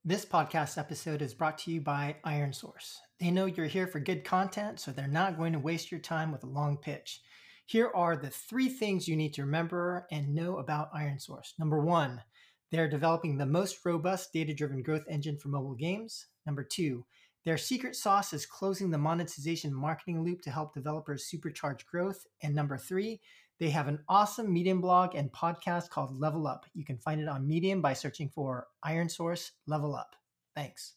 This podcast episode is brought to you by ironSource. They know you're here for good content, so they're not going to waste your time with a long pitch. Here are the 3 things you need to remember and know about ironSource. Number 1, they're developing the most robust data-driven growth engine for mobile games. Number 2, their secret sauce is closing the monetization marketing loop to help developers supercharge growth. And number 3, they have an awesome Medium blog and podcast called Level Up. You can find it on Medium by searching for ironSource Level Up. Thanks.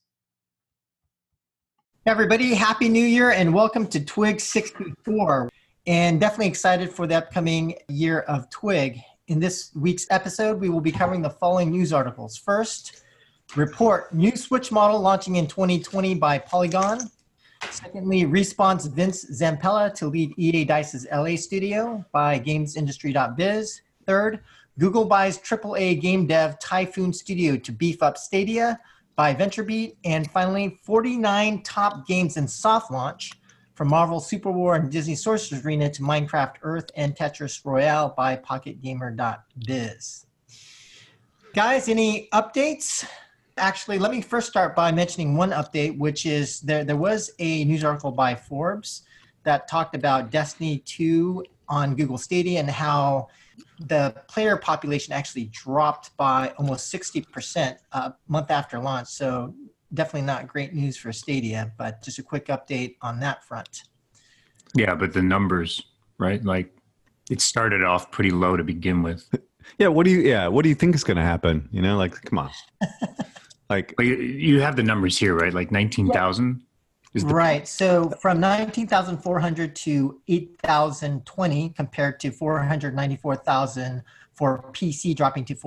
Hey everybody, Happy New Year and welcome to Twig 64. And definitely excited for the upcoming year of Twig. In this week's episode, we will be covering the following news articles. First, report new Switch model launching in 2020 by Polygon. Secondly, Respawn's Vince Zampella to lead EA Dice's LA studio by GamesIndustry.biz. Third, Google buys AAA game dev Typhoon Studio to beef up Stadia by VentureBeat. And finally, 49 top games in soft launch from Marvel Super War and Disney Sorcerer's Arena to Minecraft Earth and Tetris Royale by PocketGamer.biz. Guys, any updates? Actually, let me first start by mentioning one update, which is there was a news article by Forbes that talked about Destiny 2 on Google Stadia and how the player population actually dropped by almost 60% a month after launch. So definitely not great news for Stadia, but just a quick update on that front. Yeah, but the numbers, right? Like it started off pretty low to begin with. What do you think is going to happen? You know, like, come on. Like, but you have the numbers here, right? Like 19,000 is the right. So from 19,400 to 8,020 compared to 494,000 for PC, dropping to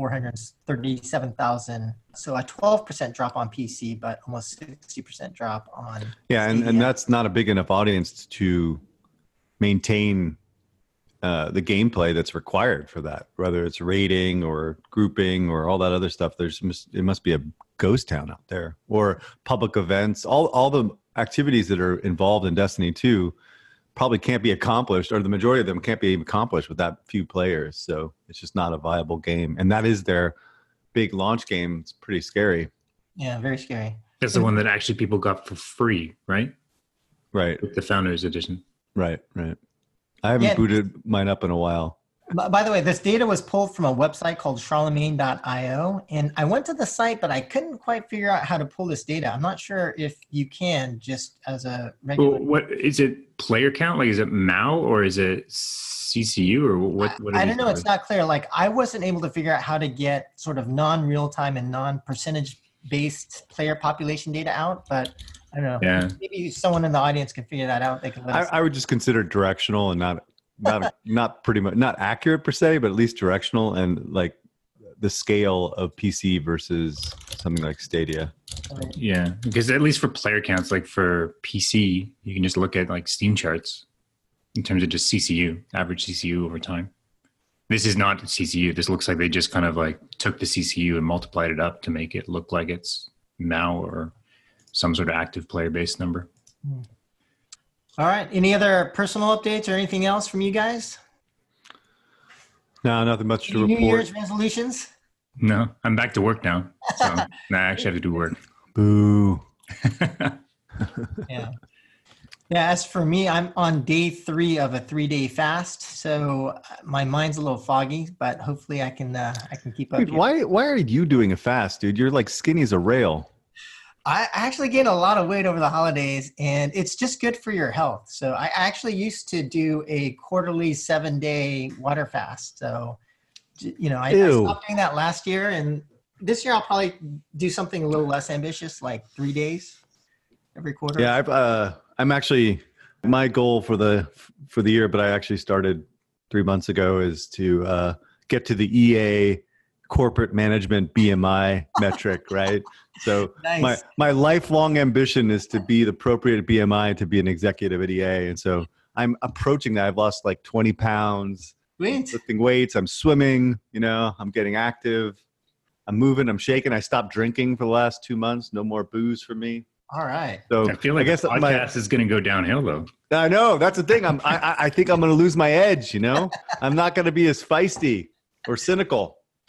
437,000. So a 12% drop on PC, but almost 60% drop on and that's not a big enough audience to maintain the gameplay that's required for that, whether it's rating or grouping or all that other stuff. It must be a ghost town out there, or public events. All the activities that are involved in Destiny 2 probably can't be accomplished, or the majority of them can't be accomplished with that few players. So it's just not a viable game. And that is their big launch game. It's pretty scary. Yeah, very scary. That's the one that actually people got for free, right? Right. With the Founders Edition. Right. I haven't booted mine up in a while. By the way, this data was pulled from a website called Charlemagne.io, and I went to the site, but I couldn't quite figure out how to pull this data. I'm not sure if you can just as a regular. Well, what is it? Player count? Like, is it MAU or is it CCU or what? I don't know. It's not clear. Like, I wasn't able to figure out how to get sort of non-real-time and non-percentage-based player population data out, but I don't know. Yeah. Maybe someone in the audience can figure that out. They can let us I would just consider it directional and not pretty much not accurate per se, but at least directional, and like the scale of PC versus something like Stadia. Yeah, because at least for player counts, like for PC, you can just look at like Steam charts in terms of just CCU, average CCU over time. This is not CCU. This looks like they just kind of like took the CCU and multiplied it up to make it look like it's MAU or some sort of active player-based number. All right. Any other personal updates or anything else from you guys? No, nothing much to report. New Year's resolutions? No, I'm back to work now. So I actually have to do work. Boo. Yeah. As for me, I'm on day 3 of a 3-day fast, so my mind's a little foggy, but hopefully I can keep up. Dude, why are you doing a fast, dude? You're like skinny as a rail. I actually gained a lot of weight over the holidays, and it's just good for your health. So I actually used to do a quarterly 7-day water fast. So, I stopped doing that last year, and this year I'll probably do something a little less ambitious, like 3 days every quarter. Yeah, I'm actually, my goal for the year, but I actually started 3 months ago, is to get to the EA corporate management BMI metric, right? So nice. my lifelong ambition is to be the appropriate BMI to be an executive at EA. And so I'm approaching that. I've lost like 20 pounds, lifting weights. I'm swimming, I'm getting active. I'm moving, I'm shaking. I stopped drinking for the last 2 months. No more booze for me. All right. So I feel like the podcast is going to go downhill though. I know, that's the thing. I think I'm going to lose my edge, I'm not going to be as feisty or cynical.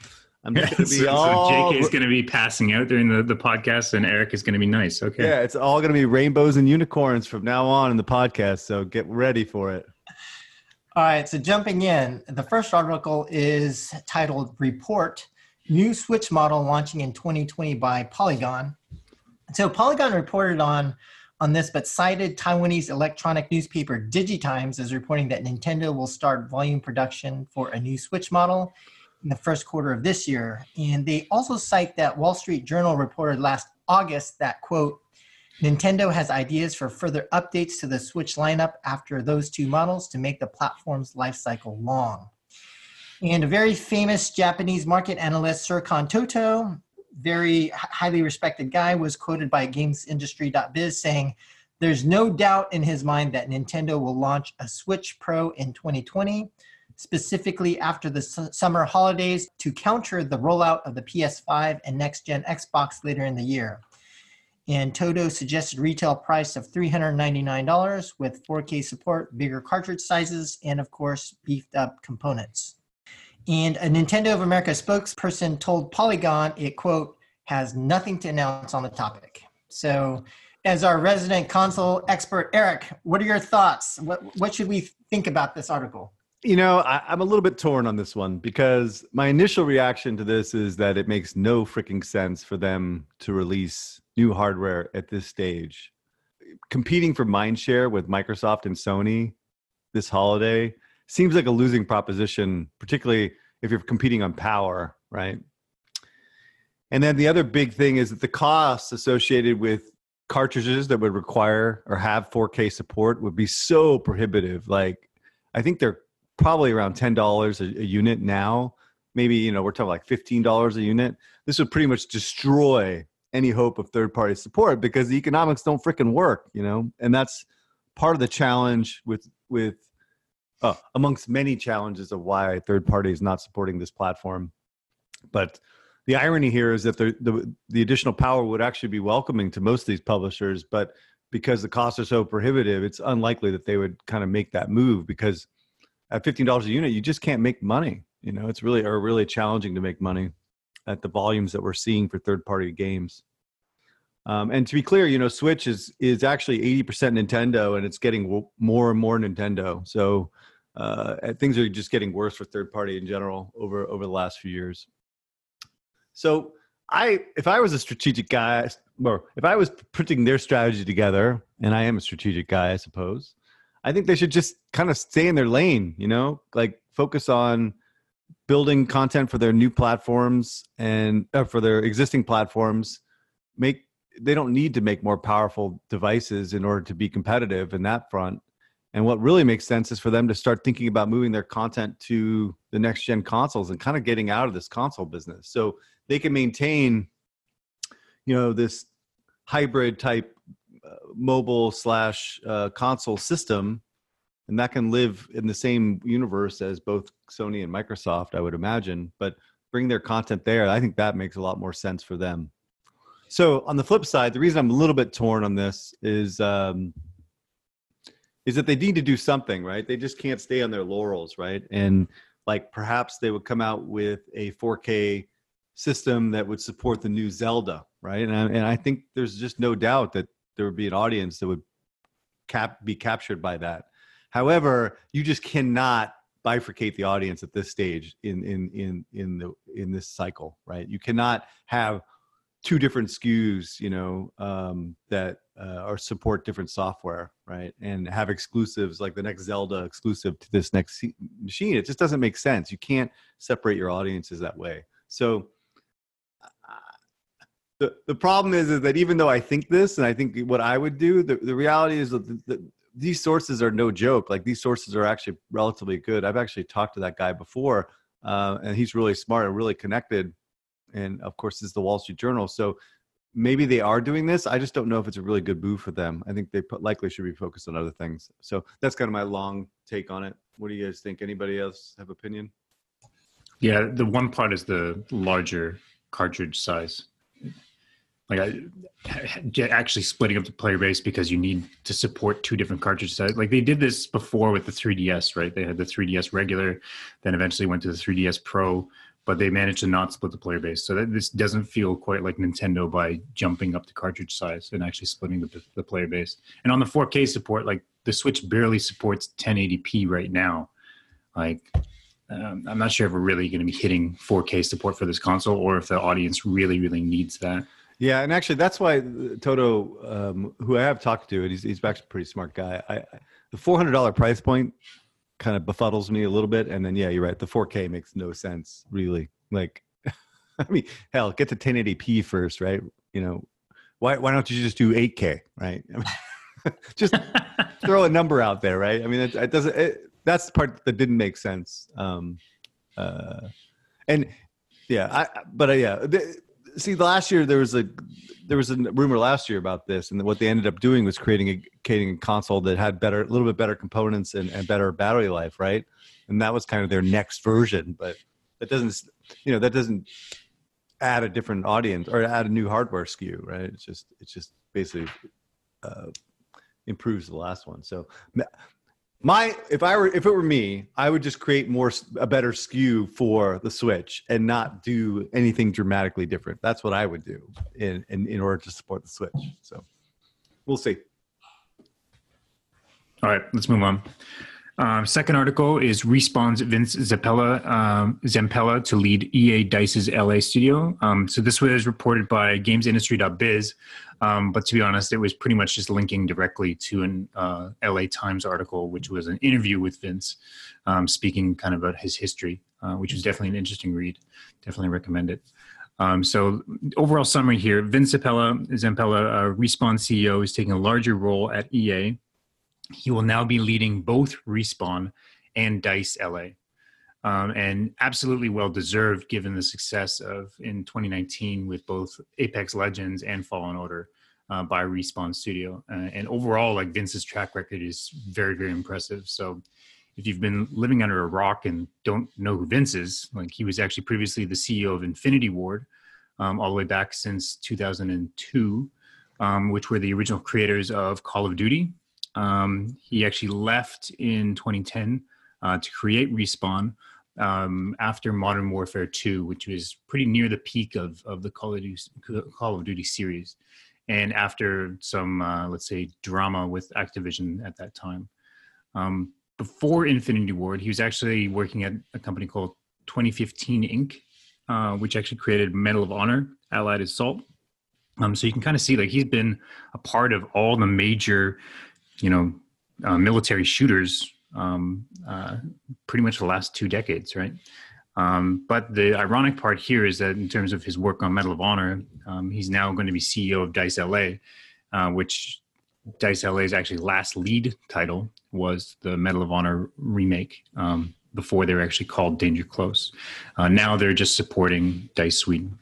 I'm just going to be so all. JK is going to be passing out during the podcast, and Eric is going to be nice. Okay. Yeah, it's all going to be rainbows and unicorns from now on in the podcast. So get ready for it. All right, so jumping in, the first article is titled Report, New Switch Model Launching in 2020 by Polygon. So Polygon reported on this, but cited Taiwanese electronic newspaper DigiTimes as reporting that Nintendo will start volume production for a new Switch model in the first quarter of this year. And they also cite that Wall Street Journal reported last August that, quote, Nintendo has ideas for further updates to the Switch lineup after those two models to make the platform's lifecycle long. And a very famous Japanese market analyst, Serkan Toto, very highly respected guy, was quoted by GamesIndustry.biz saying, there's no doubt in his mind that Nintendo will launch a Switch Pro in 2020, specifically after the summer holidays to counter the rollout of the PS5 and next-gen Xbox later in the year. And Toto suggested retail price of $399 with 4K support, bigger cartridge sizes, and of course, beefed up components. And a Nintendo of America spokesperson told Polygon it, quote, has nothing to announce on the topic. So as our resident console expert, Eric, what are your thoughts? What should we think about this article? You know, I'm a little bit torn on this one because my initial reaction to this is that it makes no freaking sense for them to release new hardware at this stage. Competing for mindshare with Microsoft and Sony this holiday seems like a losing proposition, particularly if you're competing on power, right? And then the other big thing is that the costs associated with cartridges that would require or have 4K support would be so prohibitive. Like, I think they're probably around $10 a unit now. Maybe, you know, we're talking like $15 a unit. This would pretty much destroy any hope of third-party support because the economics don't freaking work, you know? And that's part of the challenge with amongst many challenges of why third party is not supporting this platform. But the irony here is that the additional power would actually be welcoming to most of these publishers, but because the costs are so prohibitive, it's unlikely that they would kind of make that move because at $15 a unit, you just can't make money. You know, it's really challenging to make money at the volumes that we're seeing for third-party games. And to be clear, you know, Switch is actually 80% Nintendo, and it's getting more and more Nintendo. So things are just getting worse for third-party in general over the last few years. So if I was a strategic guy, or if I was putting their strategy together, and I am a strategic guy, I suppose, I think they should just kind of stay in their lane, you know, like focus on building content for their new platforms and for their existing platforms. They don't need to make more powerful devices in order to be competitive in that front. And what really makes sense is for them to start thinking about moving their content to the next gen consoles and kind of getting out of this console business. So they can maintain, you know, this hybrid type mobile / console system, and that can live in the same universe as both Sony and Microsoft, I would imagine, but bring their content there. I think that makes a lot more sense for them. So on the flip side, the reason I'm a little bit torn on this is that they need to do something, right? They just can't stay on their laurels, right? And like perhaps they would come out with a 4K system that would support the new Zelda, right? And I think there's just no doubt that there would be an audience that would be captured by that. However, you just cannot bifurcate the audience at this stage in this cycle, right? You cannot have two different SKUs, you know, that or support different software, right? And have exclusives like the next Zelda exclusive to this next machine. It just doesn't make sense. You can't separate your audiences that way. So the problem is that even though I think this, and I think what I would do, the reality is that these sources are no joke. Like these sources are actually relatively good. I've actually talked to that guy before, and he's really smart and really connected. And of course, this is the Wall Street Journal. So maybe they are doing this. I just don't know if it's a really good move for them. I think they likely should be focused on other things. So that's kind of my long take on it. What do you guys think? Anybody else have opinion? Yeah, the one part is the larger cartridge size. Like actually splitting up the player base because you need to support two different cartridge sizes. Like they did this before with the 3DS, right? They had the 3DS regular, then eventually went to the 3DS Pro. but they managed to not split the player base. So that this doesn't feel quite like Nintendo by jumping up the cartridge size and actually splitting the player base. And on the 4K support, like the Switch barely supports 1080p right now. Like, I'm not sure if we're really going to be hitting 4K support for this console, or if the audience really, really needs that. Yeah, and actually that's why Toto, who I have talked to, and he's actually a pretty smart guy. The $400 price point kind of befuddles me a little bit, and then yeah, you're right. The 4K makes no sense, really. Like, I mean, hell, get to 1080p first, right? You know, why don't you just do 8K, right? I mean, just throw a number out there, right? I mean, it doesn't. That's the part that didn't make sense. And yeah, see, last year there was a rumor last year about this, and what they ended up doing was creating a console that had a little bit better components and better battery life, right? And that was kind of their next version, but that doesn't add a different audience or add a new hardware SKU, right? It's just basically improves the last one. So if it were me, I would just create a better SKU for the Switch and not do anything dramatically different. That's what I would do in order to support the Switch. So we'll see. All right, let's move on. Second article is Respawn's Vince Zampella to lead EA Dice's LA studio. So this was reported by GamesIndustry.biz, but to be honest, it was pretty much just linking directly to an LA Times article, which was an interview with Vince, speaking kind of about his history, which was definitely an interesting read. Definitely recommend it. So overall summary here, Vince Zampella, Respawn CEO, is taking a larger role at EA. He will now be leading both Respawn and DICE LA, and absolutely well-deserved given the success in 2019 with both Apex Legends and Fallen Order by Respawn Studio. And overall, like, Vince's track record is very, very impressive. So if you've been living under a rock and don't know who Vince is, like, he was actually previously the CEO of Infinity Ward all the way back since 2002, which were the original creators of Call of Duty. He actually left in 2010 to create Respawn after Modern Warfare 2, which was pretty near the peak of the Call of Duty series, and after some, let's say, drama with Activision at that time. Before Infinity Ward, he was actually working at a company called 2015 Inc., which actually created Medal of Honor, Allied Assault. So you can kind of see, like, he's been a part of all the major military shooters pretty much the last 2 decades, right? But the ironic part here is that in terms of his work on Medal of Honor, he's now going to be CEO of DICE LA, which DICE LA's actually last lead title was the Medal of Honor remake, before they were actually called Danger Close. Now they're just supporting DICE Sweden.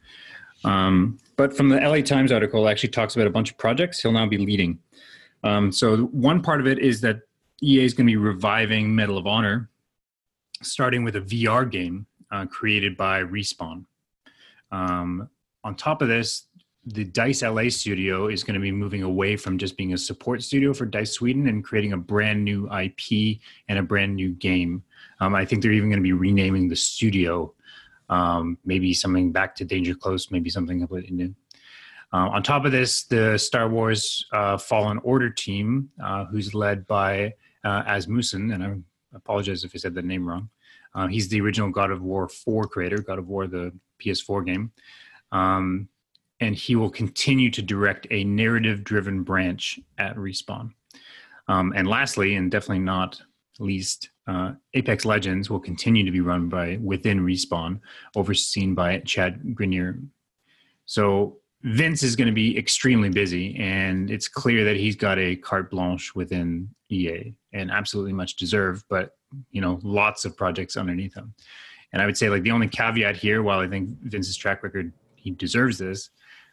But from the LA Times article, it actually talks about a bunch of projects he'll now be leading. So one part of it is that EA is going to be reviving Medal of Honor, starting with a VR game created by Respawn. On top of this, the DICE LA studio is going to be moving away from just being a support studio for DICE Sweden and creating a brand new IP and a brand new game. I think they're even going to be renaming the studio, maybe something back to Danger Close, maybe something completely new. On top of this, the Star Wars Fallen Order team, who's led by Asmussen, and I apologize if I said the name wrong. He's the original God of War 4 creator, God of War, the PS4 game. And he will continue to direct a narrative-driven branch at Respawn. And lastly, and definitely not least, Apex Legends will continue to be run within Respawn, overseen by Chad Grenier. So Vince is going to be extremely busy, and it's clear that he's got a carte blanche within EA, and absolutely much deserved, but lots of projects underneath him. And I would say, like, the only caveat here, while I think Vince's track record, he deserves this,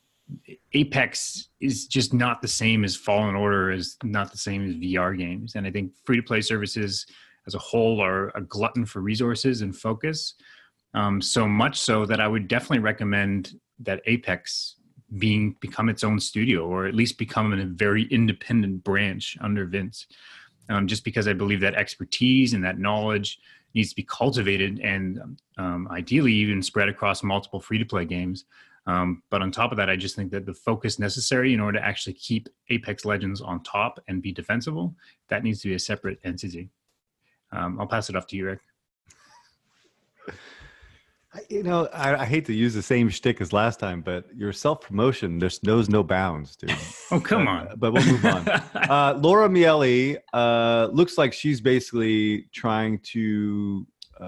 Apex is just not the same as Fallen Order, is not the same as VR games. And I think free-to-play services as a whole are a glutton for resources and focus, so much so that I would definitely recommend that Apex become its own studio, or at least become a very independent branch under Vince, just because I believe that expertise and that knowledge needs to be cultivated and ideally even spread across multiple free-to-play games. But on top of that, I just think that the focus necessary in order to actually keep Apex Legends on top and be defensible, that needs to be a separate entity. I'll pass it off to you, Rick. I hate to use the same shtick as last time, but your self-promotion, there's knows no bounds, dude. Oh, come on. But we'll move on. Laura Miele looks like she's basically trying to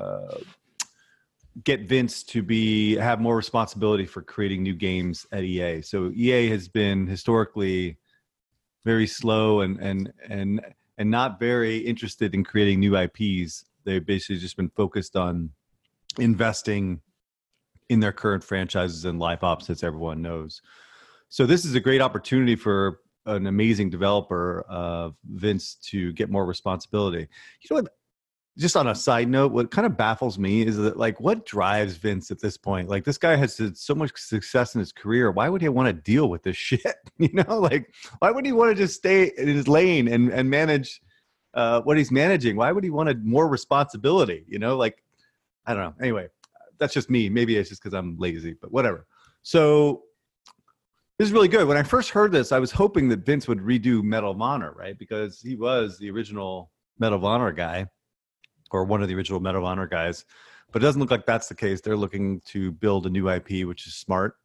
get Vince to have more responsibility for creating new games at EA. So EA has been historically very slow and not very interested in creating new IPs. They've basically just been focused on investing in their current franchises and live ops, as everyone knows. So this is a great opportunity for an amazing developer, Vince, to get more responsibility. You know what? Just on a side note, what kind of baffles me is that, like, what drives Vince at this point? Like, this guy has had so much success in his career. Why would he want to deal with this shit? Like, why would he want to just stay in his lane and manage what he's managing? Why would he want more responsibility? Like, I don't know. Anyway, that's just me. Maybe it's just because I'm lazy, but whatever. So this is really good. When I first heard this, I was hoping that Vince would redo Medal of Honor, right? Because he was the original Medal of Honor guy, or one of the original Medal of Honor guys. But it doesn't look like that's the case. They're looking to build a new IP, which is smart.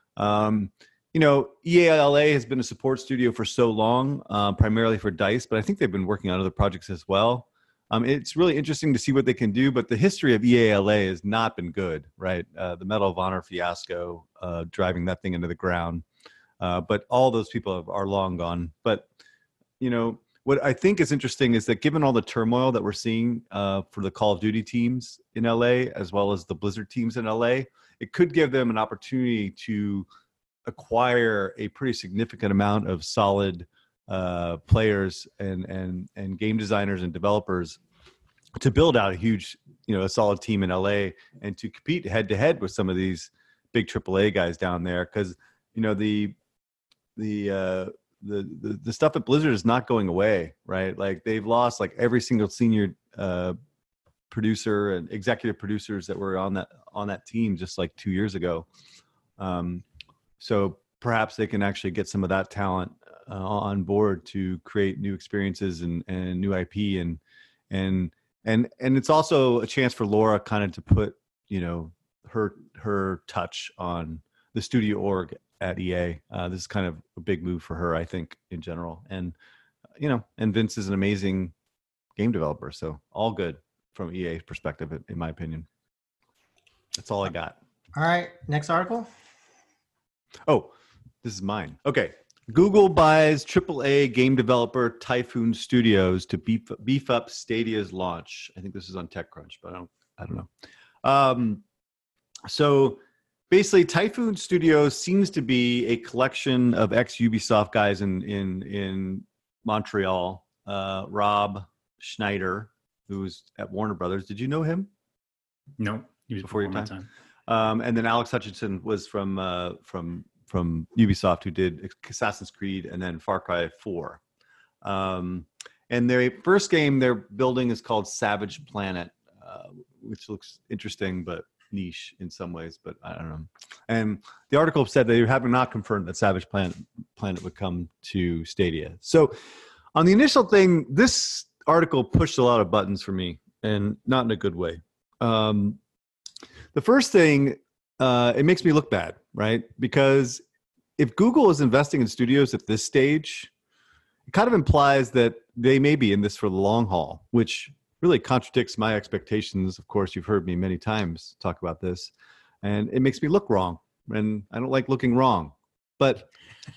EA LA has been a support studio for so long, primarily for DICE, but I think they've been working on other projects as well. It's really interesting to see what they can do, but the history of EA LA has not been good, right? The Medal of Honor fiasco, driving that thing into the ground. But all those people are long gone. But, what I think is interesting is that given all the turmoil that we're seeing for the Call of Duty teams in LA, as well as the Blizzard teams in LA, it could give them an opportunity to acquire a pretty significant amount of solid players and game designers and developers to build out a huge, a solid team in LA and to compete head to head with some of these big AAA guys down there. Because the stuff at Blizzard is not going away, right? Like, they've lost like every single senior producer and executive producers that were on that team just like 2 years ago. So perhaps they can actually get some of that talent on board to create new experiences and new IP and it's also a chance for Laura kind of to put her touch on the studio org at EA. This is kind of a big move for her, I think, in general. And and Vince is an amazing game developer, so all good from EA's perspective, in my opinion. That's all I got. All right, next article. Oh, this is mine. Okay. Google buys AAA game developer Typhoon Studios to beef up Stadia's launch. I think this is on TechCrunch, but I don't know. So basically, Typhoon Studios seems to be a collection of ex-Ubisoft guys in Montreal. Rob Schneider, who was at Warner Brothers. Did you know him? No, he was before your time. And then Alex Hutchinson was from Ubisoft, who did Assassin's Creed and then Far Cry 4. And their first game they're building is called Savage Planet, which looks interesting but niche in some ways, but I don't know. And the article said they have not confirmed that Savage Planet would come to Stadia. So on the initial thing, this article pushed a lot of buttons for me, and not in a good way. The first thing, it makes me look bad, right? Because if Google is investing in studios at this stage, it kind of implies that they may be in this for the long haul, which really contradicts my expectations. Of course, you've heard me many times talk about this, and it makes me look wrong, and I don't like looking wrong. But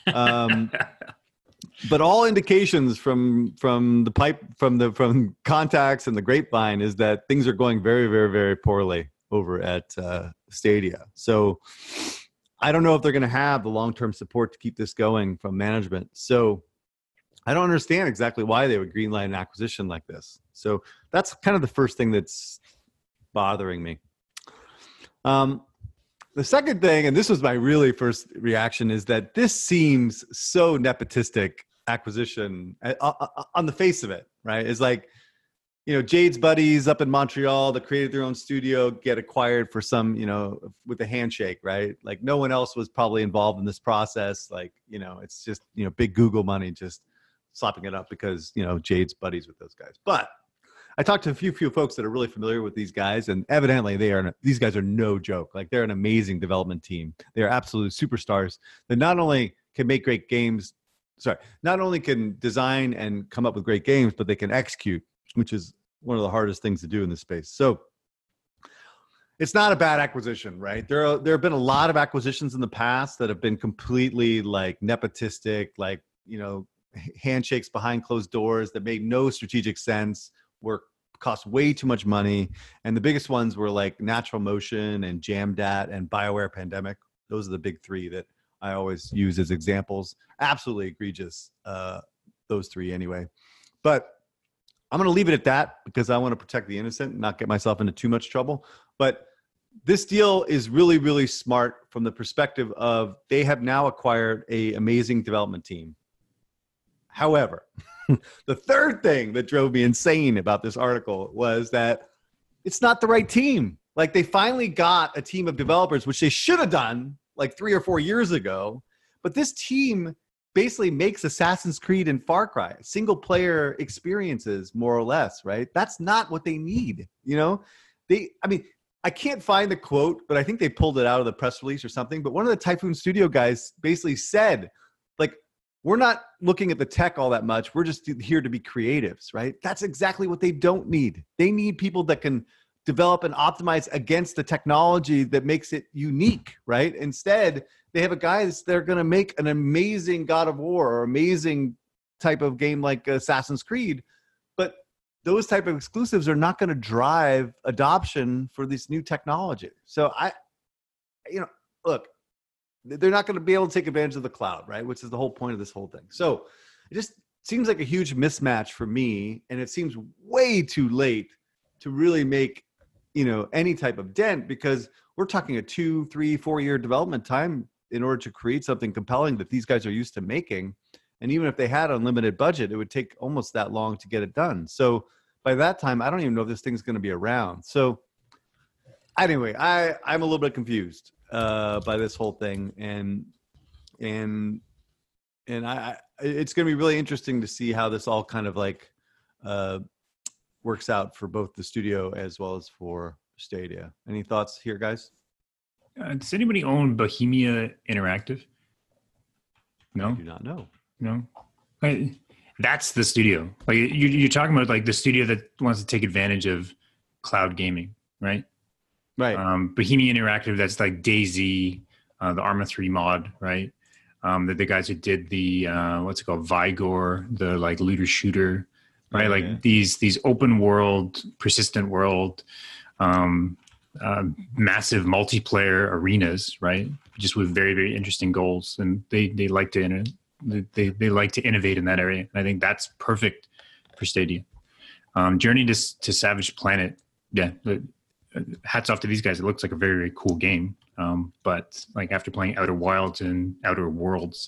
but all indications from contacts and the grapevine is that things are going very, very, very poorly over at Stadia. So I don't know if they're going to have the long-term support to keep this going from management. So I don't understand exactly why they would greenlight an acquisition like this. So that's kind of the first thing that's bothering me. The second thing, and this was my really first reaction, is that this seems so nepotistic acquisition on the face of it, right? It's like Jade's buddies up in Montreal that created their own studio get acquired for some, with a handshake, right? Like no one else was probably involved in this process. Like, it's just, big Google money just slapping it up because, Jade's buddies with those guys. But I talked to a few folks that are really familiar with these guys, and evidently these guys are no joke. Like they're an amazing development team. They are absolute superstars that not only can make great games, not only can design and come up with great games, but they can execute, which is one of the hardest things to do in this space. So it's not a bad acquisition, right? There have been a lot of acquisitions in the past that have been completely like nepotistic, like, handshakes behind closed doors that made no strategic sense, cost way too much money. And the biggest ones were like Natural Motion and Jamdat and BioWare Pandemic. Those are the big three that I always use as examples. Absolutely egregious, those three anyway. But I'm going to leave it at that because I want to protect the innocent and not get myself into too much trouble. But this deal is really, really smart from the perspective of they have now acquired an amazing development team. However, the third thing that drove me insane about this article was that it's not the right team. Like they finally got a team of developers, which they should have done like 3 or 4 years ago. But this team basically makes Assassin's Creed and Far Cry single player experiences, more or less, right? That's not what they need. I can't find the quote, but I think they pulled it out of the press release or something. But one of the Typhoon Studio guys basically said, like, we're not looking at the tech all that much. We're just here to be creatives, right? That's exactly what they don't need. They need people that can develop and optimize against the technology that makes it unique, right? Instead, they have a guy they're going to make an amazing God of War or amazing type of game like Assassin's Creed, but those type of exclusives are not going to drive adoption for this new technology. So look, they're not going to be able to take advantage of the cloud, right? Which is the whole point of this whole thing. So it just seems like a huge mismatch for me, and it seems way too late to really make, any type of dent because we're talking a 2, 3, 4 year development time in order to create something compelling that these guys are used to making. And even if they had unlimited budget, it would take almost that long to get it done. So by that time, I don't even know if this thing's going to be around. So anyway, I'm a little bit confused by this whole thing. And it's going to be really interesting to see how this all kind of like works out for both the studio as well as for Stadia. Any thoughts here, guys? Does anybody own Bohemia Interactive? No, I do not know. No, that's the studio. Like you're talking about, like the studio that wants to take advantage of cloud gaming, right? Right. Bohemia Interactive. That's like DayZ, the Arma 3 mod, right? The guys who did the what's it called, Vigor, the like looter shooter, right? Oh, like yeah. these open world, persistent world. Massive multiplayer arenas, right? Just with very, very interesting goals, and they like to they like to innovate in that area. And I think that's perfect for Stadia. Journey to Savage Planet, yeah. Hats off to these guys. It looks like a very, very cool game. But like after playing Outer Wilds and Outer Worlds,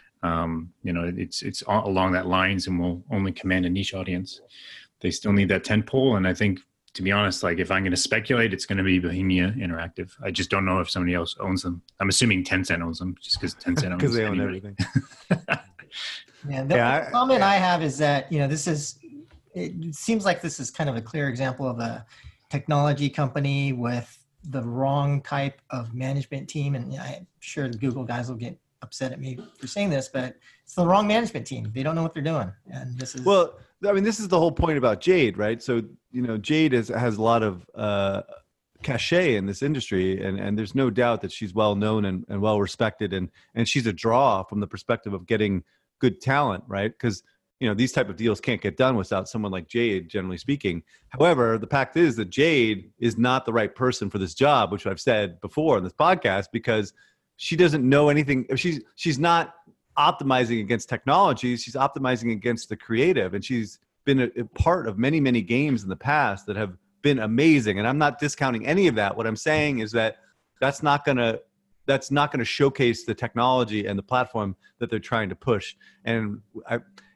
it's all along that lines and will only command a niche audience. They still need that tentpole, and I think, to be honest, like if I'm going to speculate, it's going to be Bohemia Interactive. I just don't know if somebody else owns them. I'm assuming Tencent owns them, just because Tencent owns Because they own anybody. everything. The comment I have is that, it seems like this is kind of a clear example of a technology company with the wrong type of management team. And I'm sure the Google guys will get upset at me for saying this, but it's the wrong management team. They don't know what they're doing. And this is... Well, I mean, this is the whole point about Jade, right? So, Jade has a lot of cachet in this industry, and there's no doubt that she's well known and well respected, and she's a draw from the perspective of getting good talent, right? Because these type of deals can't get done without someone like Jade, generally speaking. However, the fact is that Jade is not the right person for this job, which I've said before in this podcast, because she doesn't know anything. She's not optimizing against technology. She's optimizing against the creative, and she's been a part of many, many games in the past that have been amazing. And I'm not discounting any of that. What I'm saying is that that's not going to showcase the technology and the platform that they're trying to push. And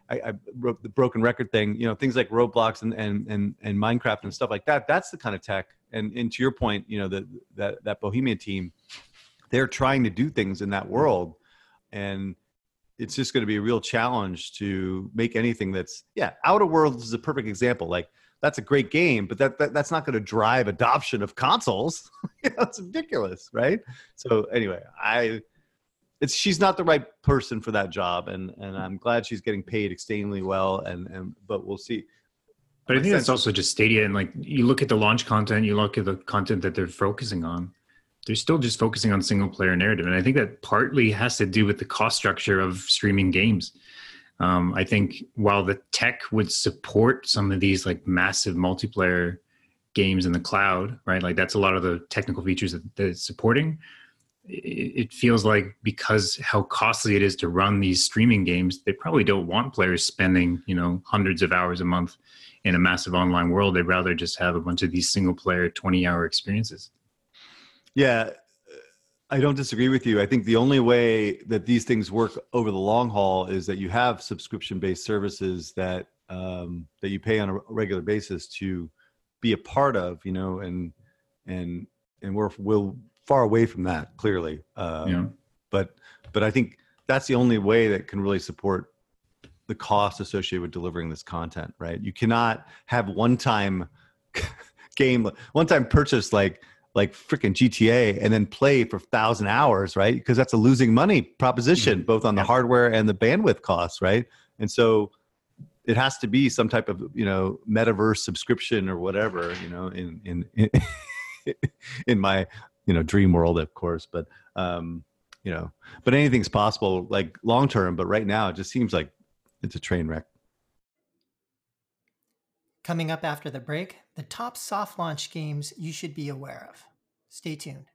I wrote the broken record thing, things like Roblox and Minecraft and stuff like that. That's the kind of tech. And to your point, that Bohemia team, they're trying to do things in that world, and it's just going to be a real challenge to make anything that's Outer Worlds is a perfect example. Like, that's a great game, but that's not going to drive adoption of consoles. It's ridiculous, right? So anyway, she's not the right person for that job, and I'm glad she's getting paid extremely well, but we'll see. But I think that's also just Stadia, and like, you look at the launch content, you look at the content that they're focusing on, they're still just focusing on single player narrative. And I think that partly has to do with the cost structure of streaming games. I think while the tech would support some of these like massive multiplayer games in the cloud, right? Like, that's a lot of the technical features that it's supporting. It feels like because how costly it is to run these streaming games, they probably don't want players spending, hundreds of hours a month in a massive online world. They'd rather just have a bunch of these single player 20-hour experiences. Yeah, I don't disagree with you. I think the only way that these things work over the long haul is that you have subscription-based services that you pay on a regular basis to be a part of, and we'll far away from that, clearly. But I think that's the only way that can really support the cost associated with delivering this content, right? You cannot have one-time purchase like freaking GTA and then play for 1,000 hours, right? Because that's a losing money proposition, both on the hardware and the bandwidth costs, right? And so it has to be some type of, metaverse subscription or whatever, in my, dream world, of course. But, but anything's possible, like long term. But right now, it just seems like it's a train wreck. Coming up after the break, the top soft launch games you should be aware of. Stay tuned.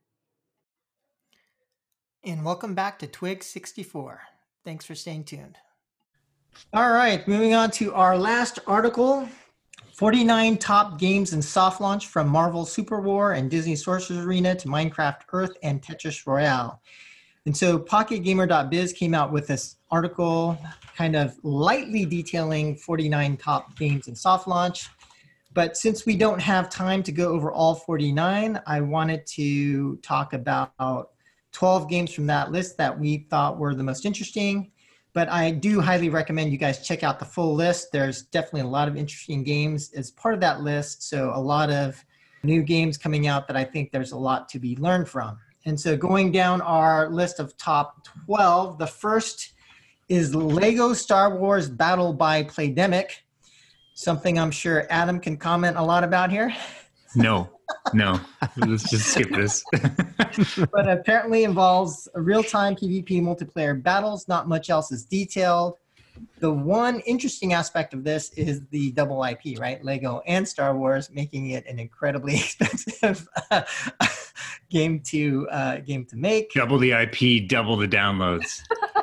And welcome back to Twig 64. Thanks for staying tuned. All right, moving on to our last article. 49 top games in soft launch, from Marvel Super War and Disney Sorcerer's Arena to Minecraft Earth and Tetris Royale. And so PocketGamer.biz came out with this article kind of lightly detailing 49 top games in soft launch. But since we don't have time to go over all 49, I wanted to talk about 12 games from that list that we thought were the most interesting. But I do highly recommend you guys check out the full list. There's definitely a lot of interesting games as part of that list. So a lot of new games coming out that I think there's a lot to be learned from. And so going down our list of top 12, the first is Lego Star Wars Battle by Playdemic, something I'm sure Adam can comment a lot about here. No, let's just skip this. But apparently involves real-time PvP multiplayer battles. Not much else is detailed. The one interesting aspect of this is the double IP, right? Lego and Star Wars, making it an incredibly expensive game to make. Double the IP, double the downloads.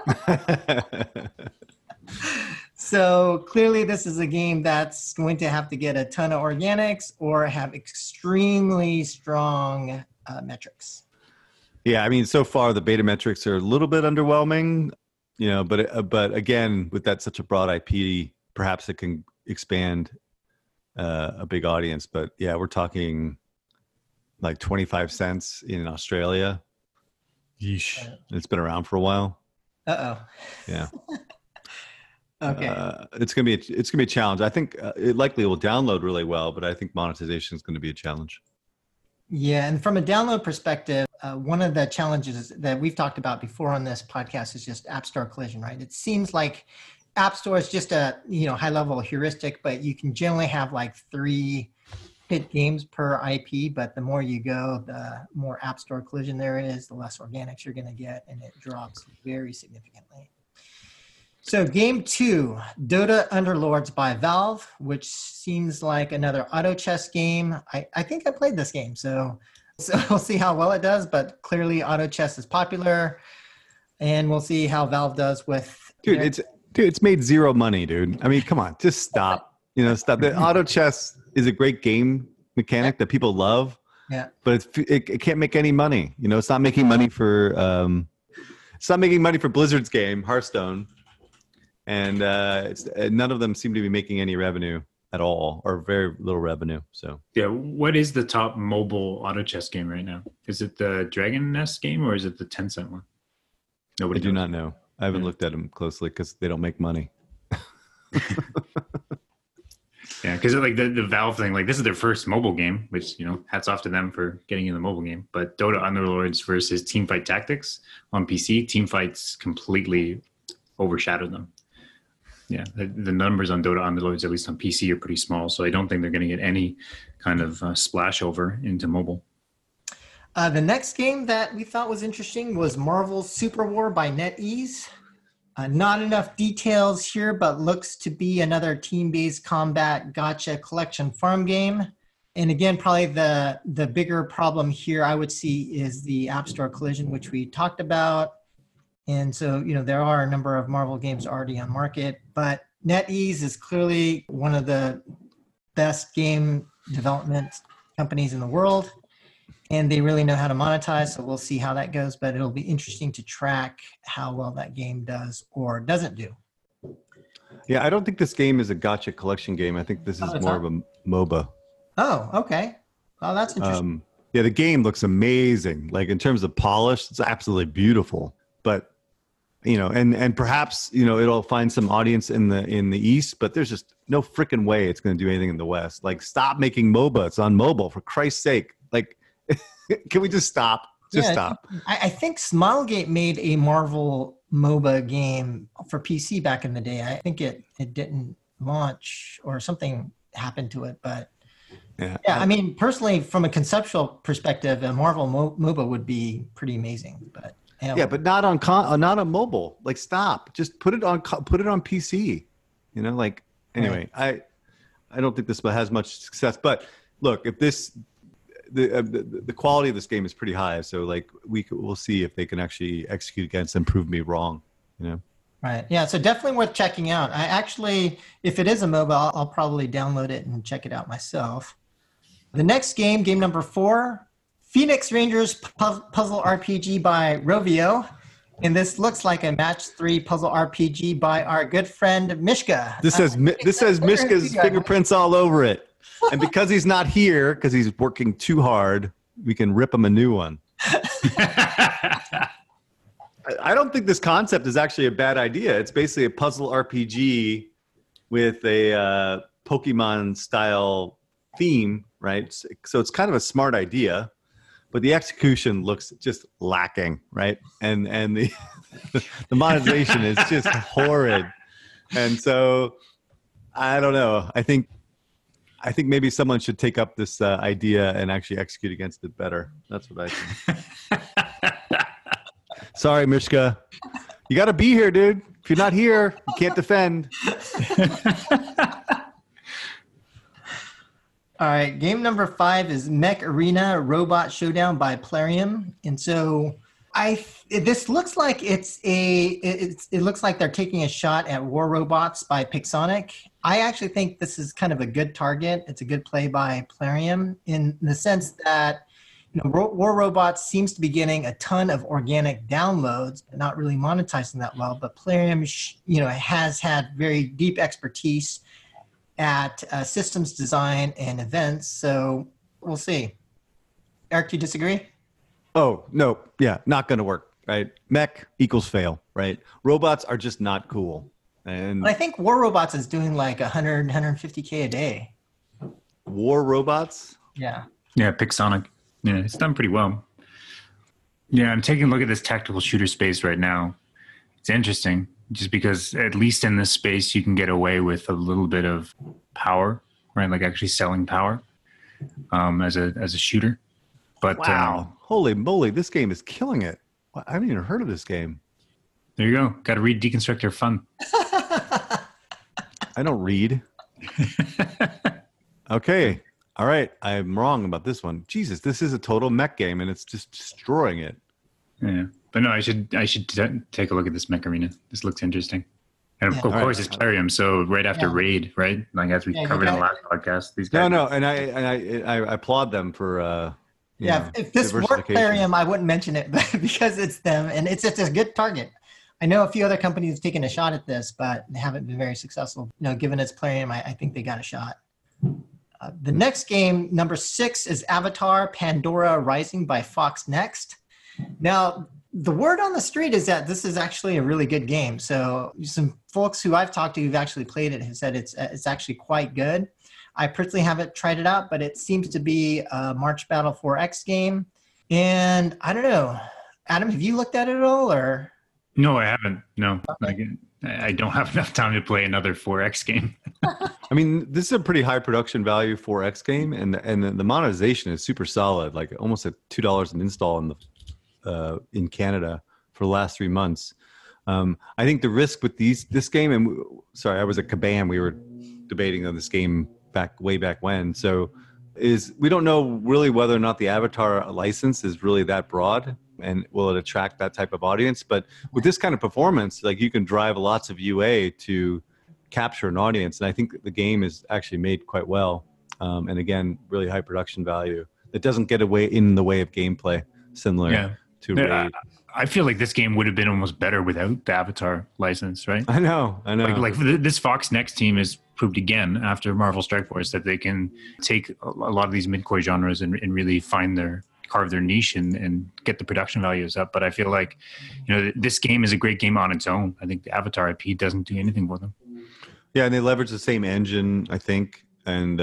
So clearly this is a game that's going to have to get a ton of organics or have extremely strong metrics. Yeah, I mean, so far the beta metrics are a little bit underwhelming, but again, with that such a broad IP, perhaps it can expand a big audience. But yeah, we're talking like 25 cents in Australia. Yeesh. It's been around for a while. Uh-oh. Yeah. Okay. It's gonna be a challenge. I think it likely will download really well, but I think monetization is going to be a challenge. Yeah, and from a download perspective, one of the challenges that we've talked about before on this podcast is just App Store collision, right? It seems like App Store is just a high level heuristic, but you can generally have like 3 hit games per IP. But the more you go, the more App Store collision there is, the less organics you're going to get, and it drops very significantly. So game 2, Dota Underlords by Valve, which seems like another auto chess game. I think I played this game, so we'll see how well it does, but clearly auto chess is popular, and we'll see how Valve does with... It's made zero money, dude. I mean, come on, just stop. Stop. The auto chess is a great game mechanic that people love, but it can't make any money. It's not making money for Blizzard's game, Hearthstone. and none of them seem to be making any revenue at all, or very little revenue. So Yeah, what is the top mobile auto chess game right now? Is it the Dragon Nest game or is it the Tencent one? I Nobody do knows. not know. I haven't Yeah. looked at them closely because they don't make money. Yeah, because like the Valve thing, like this is their first mobile game, which, you know, hats off to them for getting in the mobile game. But Dota Underlords versus Teamfight Tactics on PC, Teamfights completely overshadowed them. Yeah, the numbers on Dota Underlords, at least on PC, are pretty small, so I don't think they're going to get any kind of splash over into mobile. The next game that we thought was interesting was Marvel Super War by NetEase. Not enough details here, but looks to be another team-based combat gotcha collection farm game. And again, probably the bigger problem here I would see is the App Store collision, which we talked about. And so, you know, there are a number of Marvel games already on market, but NetEase is clearly one of the best game development companies in the world, and they really know how to monetize. So we'll see how that goes, but it'll be interesting to track how well that game does or doesn't do. Yeah, I don't think this game is a gotcha collection game. I think this is it's more not? of a MOBA. Oh, okay. Oh, that's interesting. Yeah, the game looks amazing. Like in terms of polish, it's absolutely beautiful. But you know, and perhaps, you know, it'll find some audience in the East, but there's just no freaking way it's going to do anything in the West. Like, stop making MOBA. It's on mobile, for Christ's sake. Like, can we just stop? Stop. I think Smilegate made a Marvel MOBA game for PC back in the day. I think it didn't launch or something happened to it, but yeah, I mean, personally, from a conceptual perspective, a Marvel MOBA would be pretty amazing, but yeah, but not on mobile. Like, stop. Just put it on PC. You know, like, anyway, right. I don't think this has much success. But look, if the quality of this game is pretty high, so like we'll see if they can actually execute against and prove me wrong. You know. Right. Yeah. So definitely worth checking out. I actually, if it is a MOBA, I'll probably download it and check it out myself. The next game number 4. Phoenix Rangers puzzle RPG by Rovio. And this looks like a match 3 puzzle RPG by our good friend Mishka. This says Mishka's fingerprints all over it. And because he's not here, because he's working too hard, we can rip him a new one. I don't think this concept is actually a bad idea. It's basically a puzzle RPG with a Pokemon style theme, right? So it's kind of a smart idea. But the execution looks just lacking, right? And the the monetization is just horrid. And so I don't know. I think maybe someone should take up this idea and actually execute against it better. That's what I think. Sorry, Mishka. You got to be here, dude. If you're not here, you can't defend. All right, game number 5 is Mech Arena Robot Showdown by Plarium. And so this looks like it looks like they're taking a shot at War Robots by Pixonic. I actually think this is kind of a good target. It's a good play by Plarium in the sense that, you know, War Robots seems to be getting a ton of organic downloads, but not really monetizing that well. But Plarium, you know, has had very deep expertise at systems design and events. So we'll see. Eric, do you disagree? Oh, no. Yeah, not going to work, right? Mech equals fail, right? Robots are just not cool. And But I think War Robots is doing like 100, 150K a day. War Robots? Yeah. Yeah, Pixonic. Yeah, it's done pretty well. Yeah, I'm taking a look at this tactical shooter space right now. It's interesting just because at least in this space you can get away with a little bit of power, right? Like actually selling power as a shooter. But Wow. Holy moly, this game is killing it. I haven't even heard of this game. there you go. Got to read Deconstructor Fun. I don't read. Okay. All right. I'm wrong about this one. Jesus, this is a total mech game and it's just destroying it. Yeah, but no, I should take a look at this Mech Arena. This looks interesting. And of course, it's Plarium. So right after Raid, right? Like as we covered in the last podcast, these guys. No, and I applaud them for. If this weren't Plarium, I wouldn't mention it because it's them, and it's a good target. I know a few other companies have taken a shot at this, but they haven't been very successful. Given its play name, I think they got a shot. The next game, number 6, is Avatar Pandora Rising by Fox Next. Now, the word on the street is that this is actually a really good game. So some folks who I've talked to who've actually played it have said it's actually quite good. I personally haven't tried it out, but it seems to be a March Battle 4X game. And I don't know, Adam, have you looked at it at all, or? No, I haven't. No, I don't have enough time to play another 4X game. I mean, this is a pretty high production value 4X game, and the monetization is super solid, like almost at $2 an install in Canada for the last 3 months. I think the risk with this game, and sorry, I was at Kabam, we were debating on this game way back when. So we don't know really whether or not the Avatar license is really that broad and will it attract that type of audience. But with this kind of performance, like you can drive lots of UA to capture an audience. And I think the game is actually made quite well. And again, really high production value that doesn't get away in the way of gameplay, similar to Raid. I feel like this game would have been almost better without the Avatar license, right? I know. Like this Fox Next team has proved again after Marvel Strike Force that they can take a lot of these mid-core genres and really carve their niche and get the production values up. But I feel like, this game is a great game on its own. I think the Avatar IP doesn't do anything for them. Yeah, and they leverage the same engine, I think, and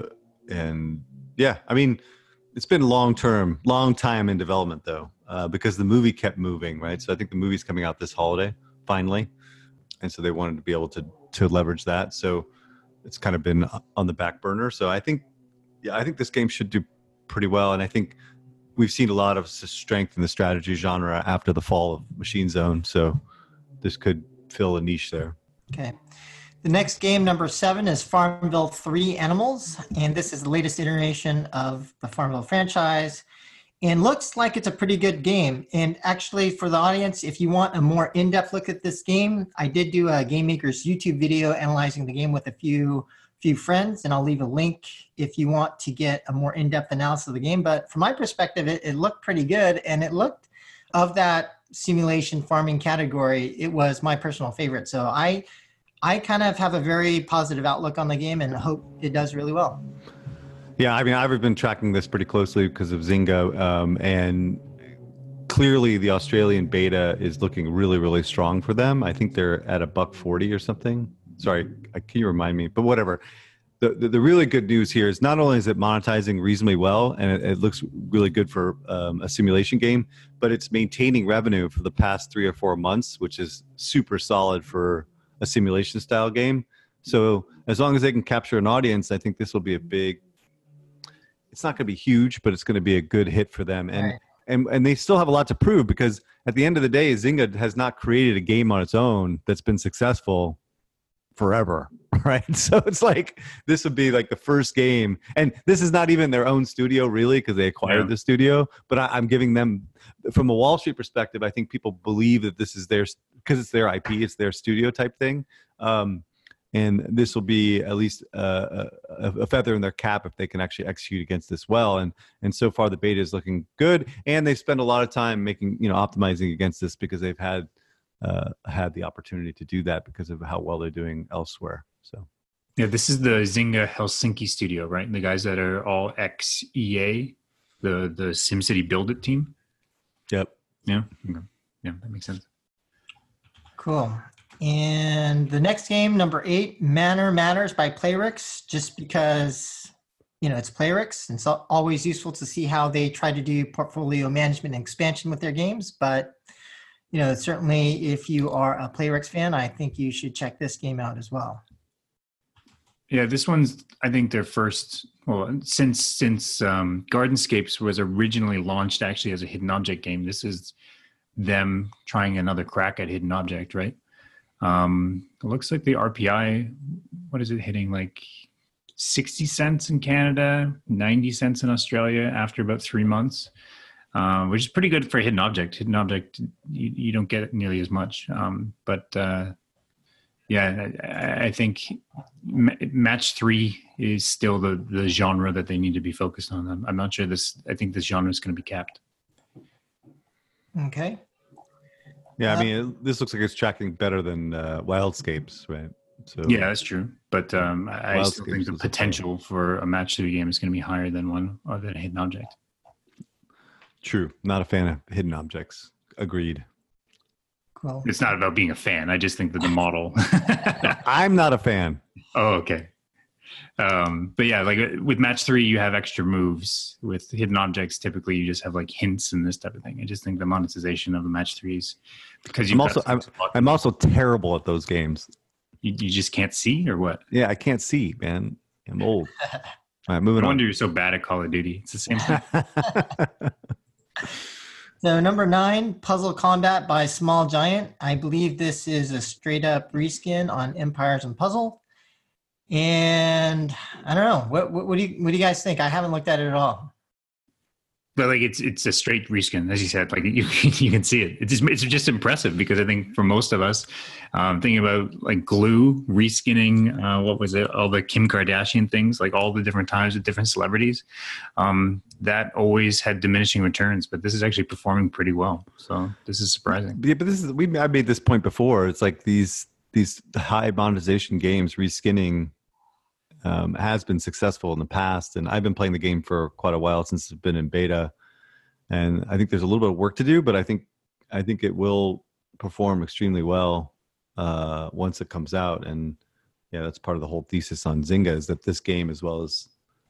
yeah, I mean, it's been long time in development though, because the movie kept moving, right? So I think the movie's coming out this holiday finally, and so they wanted to be able to leverage that. So it's kind of been on the back burner. So I think this game should do pretty well, and I think we've seen a lot of strength in the strategy genre after the fall of Machine Zone. So this could fill a niche there. Okay. The next game, number 7, is Farmville 3 Animals, and this is the latest iteration of the Farmville franchise, and looks like it's a pretty good game. And actually, for the audience, if you want a more in-depth look at this game, I did do a Game Maker's YouTube video analyzing the game with a few friends, and I'll leave a link if you want to get a more in-depth analysis of the game. But from my perspective, it looked pretty good, and it looked, of that simulation farming category, it was my personal favorite. So I kind of have a very positive outlook on the game and hope it does really well. Yeah, I mean, I've been tracking this pretty closely because of Zynga, and clearly the Australian beta is looking really, really strong for them. I think they're at $140 or something. Sorry, can you remind me? But whatever. The really good news here is not only is it monetizing reasonably well, and it looks really good for a simulation game, but it's maintaining revenue for the past 3 or 4 months, which is super solid for a simulation style game. So as long as they can capture an audience, I think this will be it's not going to be huge, but it's going to be a good hit for them. And they still have a lot to prove, because at the end of the day, Zynga has not created a game on its own that's been successful forever, right? So it's like, this would be like the first game, and this is not even their own studio really, because they acquired the studio, but I'm giving them, from a Wall Street perspective, I think people believe that this is theirs because it's their IP, it's their studio type thing. And this will be at least a feather in their cap if they can actually execute against this well. And so far the beta is looking good, and they spend a lot of time optimizing against this, because they've had the opportunity to do that because of how well they're doing elsewhere. So yeah, this is the Zynga Helsinki studio, right? The guys that are all ex-EA, the SimCity Build It team. Yep. Yeah. Okay. Yeah, that makes sense. Cool. And the next game, number 8, Manor Matters by Playrix, just because, it's Playrix, and it's always useful to see how they try to do portfolio management and expansion with their games. But, certainly if you are a Playrix fan, I think you should check this game out as well. Yeah, this one's, I think, their first, since Gardenscapes was originally launched actually as a hidden object game, this is them trying another crack at hidden object, right? It looks like the RPI, what is it hitting, like 60 cents in Canada, 90 cents in Australia after about 3 months, which is pretty good for a hidden object. Hidden object, you don't get it nearly as much. Yeah, I think match 3 is still the genre that they need to be focused on. I'm not sure I think this genre is going to be capped. Okay. Yeah, I mean, this looks like it's tracking better than Wildscapes, right? So Yeah, that's true. But I still think Wildscapes the was a potential for a match 3 game is going to be higher than one or than a hidden object. true. Not a fan of hidden objects. Agreed. Cool. It's not about being a fan. I just think that the model. I'm not a fan. Oh, okay. But yeah, like with match 3, you have extra moves. With hidden objects, typically you just have like hints and this type of thing. I just think the monetization of the match 3s, because I'm also terrible at those games. You just can't see, or what? Yeah, I can't see, man. I'm old. All right, moving No on. wonder you're so bad at Call of Duty. It's the same thing. So number 9, Puzzle Combat by Small Giant. I believe this is a straight up reskin on Empires and Puzzle. And I don't know. What do you guys think? I haven't looked at it at all. But like it's a straight reskin, as you said. Like you can see it. It's just impressive, because I think for most of us, thinking about like Glue reskinning, what was it? All the Kim Kardashian things, like all the different times with different celebrities, that always had diminishing returns. But this is actually performing pretty well. So this is surprising. Yeah, but I made this point before. It's like these high monetization games reskinning has been successful in the past, and I've been playing the game for quite a while, since it's been in beta, and I think there's a little bit of work to do, but I think it will perform extremely well once it comes out. And yeah, that's part of the whole thesis on Zynga, is that this game, as well as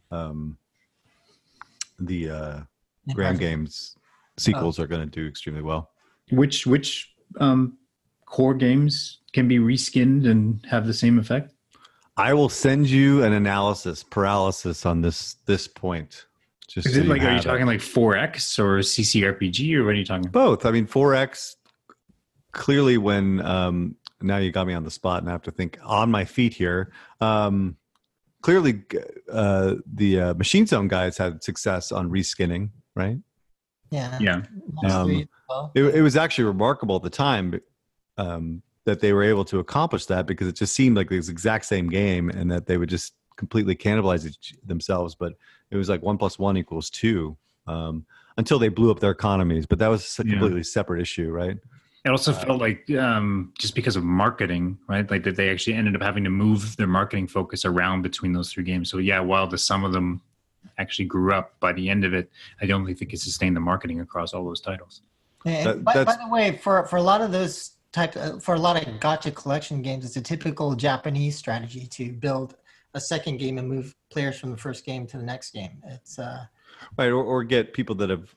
the Gram Games sequels, are going to do extremely well. Which core games can be reskinned and have the same effect? I will send you an analysis paralysis on this point. Just Is it like, are you talking like 4X or CCRPG, or what are you talking? Both. I mean, 4X, clearly when, now you got me on the spot and I have to think on my feet here. Clearly the Machine Zone guys had success on reskinning, right? Yeah. It was actually remarkable at the time that they were able to accomplish that, because it just seemed like the exact same game, and that they would just completely cannibalize themselves. But it was like 1 + 1 = 2 until they blew up their economies. But that was a completely separate issue, right? It also felt like just because of marketing, right? Like that they actually ended up having to move their marketing focus around between those 3 games. So yeah, while the sum of them actually grew up, by the end of it, I don't think it sustained the marketing across all those titles. And by the way, for a lot of those for a lot of gacha collection games, it's a typical Japanese strategy to build a second game and move players from the first game to the next game. It's right, or get people that have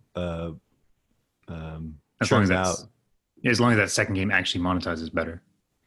churned out. As long as that second game actually monetizes better,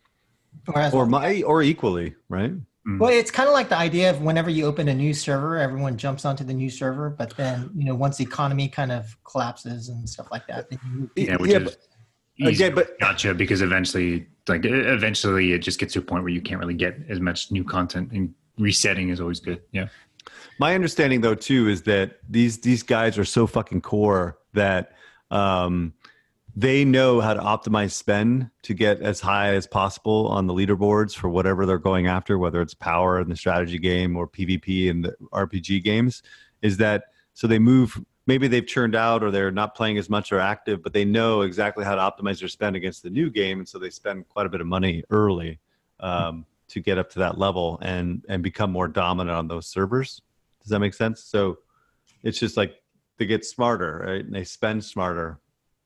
or equally, right? Well, it's kind of like the idea of whenever you open a new server, everyone jumps onto the new server, but then once the economy kind of collapses and stuff like that, then you is easy, but gotcha, because eventually it just gets to a point where you can't really get as much new content, and resetting is always good. Yeah. My understanding, though, too, is that these guys are so fucking core that they know how to optimize spend to get as high as possible on the leaderboards for whatever they're going after, whether it's power in the strategy game or PvP in the RPG games. Is that so they move? Maybe they've churned out, or they're not playing as much or active, but they know exactly how to optimize their spend against the new game, and so they spend quite a bit of money early to get up to that level and become more dominant on those servers. Does that make sense? So it's just like they get smarter, right? And they spend smarter.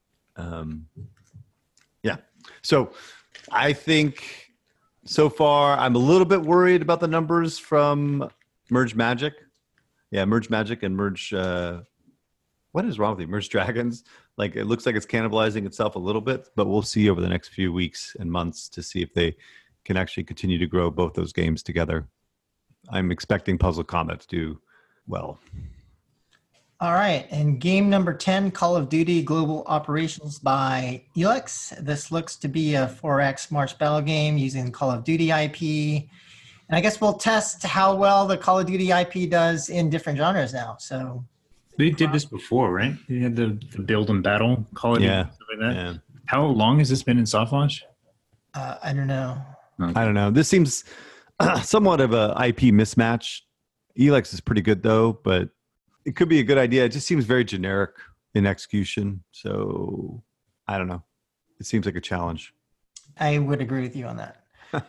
Yeah. So I think so far I'm a little bit worried about the numbers from Merge Magic. Yeah, Merge Magic and Merge. What is wrong with you? Merge Dragons. Like, it looks like it's cannibalizing itself a little bit, but we'll see over the next few weeks and months to see if they can actually continue to grow both those games together. I'm expecting Puzzle Combat to do well. All right, and game number 10, Call of Duty Global Operations by Elex. This looks to be a 4X March battle game using Call of Duty IP. And I guess we'll test how well the Call of Duty IP does in different genres now. So they did this before, right? They had the build and battle Call of Duty. Yeah. Stuff like that. Yeah. How long has this been in soft launch? I don't know. I don't know. This seems somewhat of a IP mismatch. Elex is pretty good though, but it could be a good idea. It just seems very generic in execution. So I don't know. it seems like a challenge. I would agree with you on that.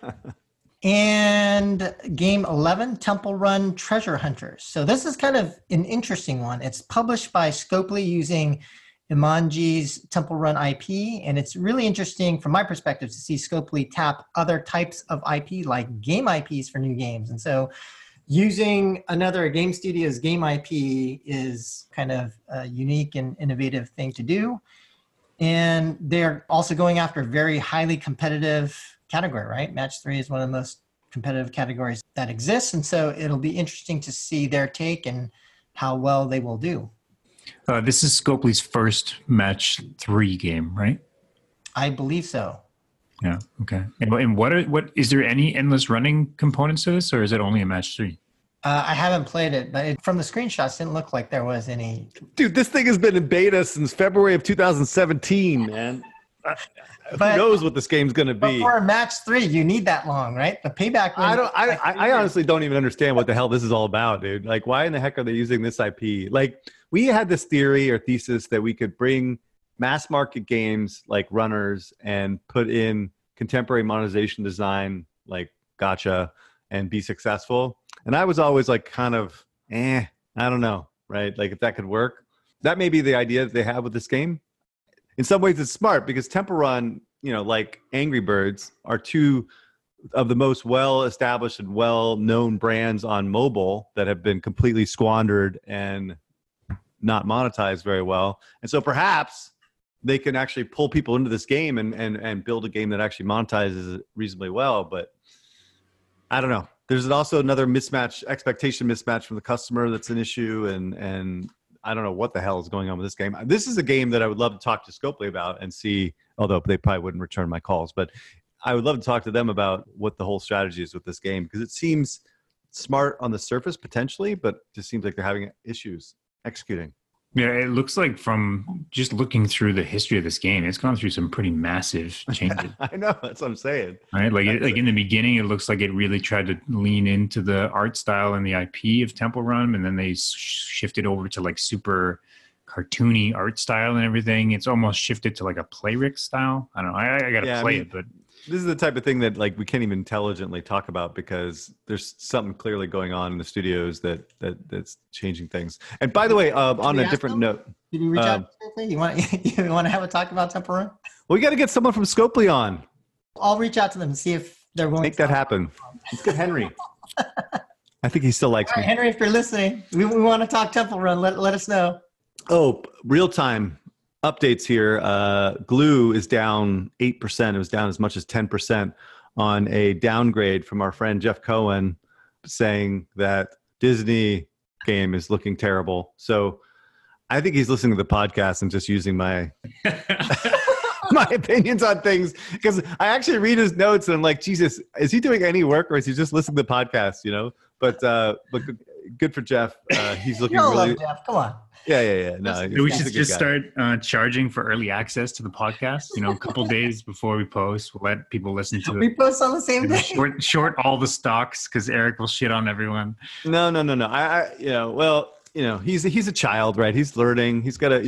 And game 11, Temple Run Treasure Hunters. So this is kind of an interesting one. It's published by Scopely using Imanji's Temple Run IP. And it's really interesting from my perspective to see Scopely tap other types of IP like game IPs for new games. And so using another game studio's game IP is kind of a unique and innovative thing to do. And they're also going after a very highly competitive category, right? Match 3 is one of the most competitive categories that exists. And so it'll be interesting to see their take and how well they will do. This is Scopely's first Match 3 game, right? I believe so. Yeah. Okay. And what is there any endless running components to this, or is it only a Match 3? I haven't played it, but from the screenshots, it didn't look like there was any. Dude, this thing has been in beta since February of 2017, man. Who knows what this game's going to be? But for a Match 3, you need that long, right? The payback. I honestly don't even understand what the hell this is all about, dude. Like, why in the heck are they using this IP? Like, we had this theory or thesis that we could bring mass market games like Runners and put in contemporary monetization design like Gacha and be successful. And I was always like kind of, I don't know, right? Like if that could work. That may be the idea that they have with this game. In some ways it's smart because Temple Run, like Angry Birds are two of the most well-established and well-known brands on mobile that have been completely squandered and not monetized very well. And so perhaps they can actually pull people into this game and build a game that actually monetizes reasonably well. But I don't know. There's also another expectation mismatch from the customer that's an issue. And I don't know what the hell is going on with this game. This is a game that I would love to talk to Scopely about and see, although they probably wouldn't return my calls, but I would love to talk to them about what the whole strategy is with this game because it seems smart on the surface potentially, but just seems like they're having issues executing. Yeah, it looks like from just looking through the history of this game, it's gone through some pretty massive changes. I know, that's what I'm saying. Right, like in the beginning, it looks like it really tried to lean into the art style and the IP of Temple Run, and then they shifted over to like super cartoony art style and everything. It's almost shifted to like a Playrix style. I don't know. I got to play it, but this is the type of thing that like we can't even intelligently talk about because there's something clearly going on in the studios that's changing things. And by the way, on a different note, did you reach out to Scopely? You want to have a talk about Temple Run? Well, we got to get someone from Scopely on. I'll reach out to them and see if they're willing to make that happen. Let's get Henry. I think he still likes me. Henry, if you're listening, we want to talk Temple Run. Let us know. Oh, real time updates here. Glue is down 8%. It was down as much as 10% on a downgrade from our friend Jeff Cohen saying that Disney game is looking terrible. So I think he's listening to the podcast and just using my my opinions on things because I actually read his notes and I'm like, Jesus, is he doing any work or is he just listening to the podcast? But good for Jeff. He's looking really. Love Jeff. Come on. Yeah. No, we should just start charging for early access to the podcast. A couple days before we post, we'll let people listen to it. We post on the same day. Short all the stocks because Eric will shit on everyone. No. He's a child, right? He's learning. He's got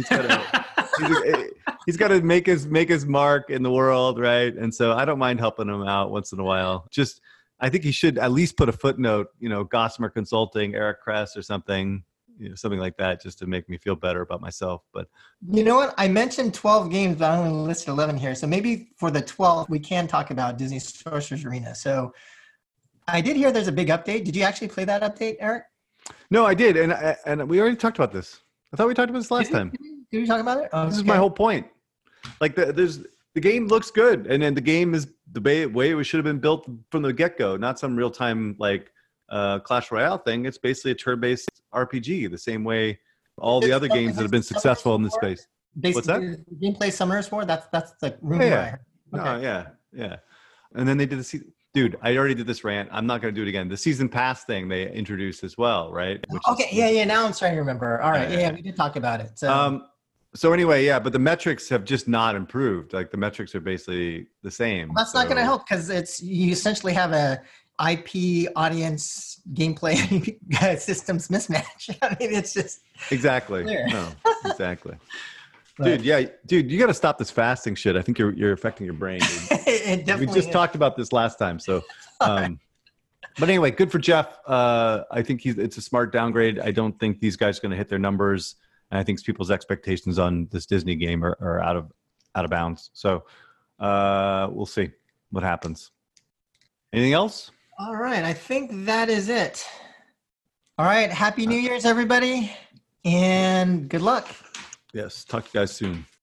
to make his mark in the world, right? And so I don't mind helping him out once in a while. Just I think he should at least put a footnote, Gossamer Consulting, Eric Kress or something. Something like that just to make me feel better about myself. But you know what? I mentioned 12 games, but I only listed 11 here. So maybe for the 12th, we can talk about Disney Sorcerer's Arena. So I did hear there's a big update. Did you actually play that update, Eric? No, I did. And we already talked about this. I thought we talked about this last time. Did we talk about it? Oh, this is my whole point. Like the game looks good. And then the game is the way it should have been built from the get-go, not some real-time like Clash Royale thing. It's basically a turn-based RPG, the same way all the other games that have been successful in this space. What's that? Gameplay Summoners War? That's the rumor I heard. Okay. Yeah. And then they did the season. Dude, I already did this rant. I'm not going to do it again. The season pass thing they introduced as well, right? Yeah. Now I'm starting to remember. All right. Yeah, we did talk about it. So anyway, but the metrics have just not improved. Like the metrics are basically the same. Well, that's not going to help because you essentially have a IP audience gameplay systems mismatch. I mean, it's just exactly. clear. No, exactly. Dude, yeah, dude, you got to stop this fasting shit. I think you're affecting your brain. Dude. It definitely We just is. talked about this last time, so. But anyway, good for Jeff. I think it's a smart downgrade. I don't think these guys are going to hit their numbers, and I think people's expectations on this Disney game are out of bounds. So we'll see what happens. Anything else? All right. I think that is it. All right. Happy New Year's, everybody, and good luck. Yes. Talk to you guys soon.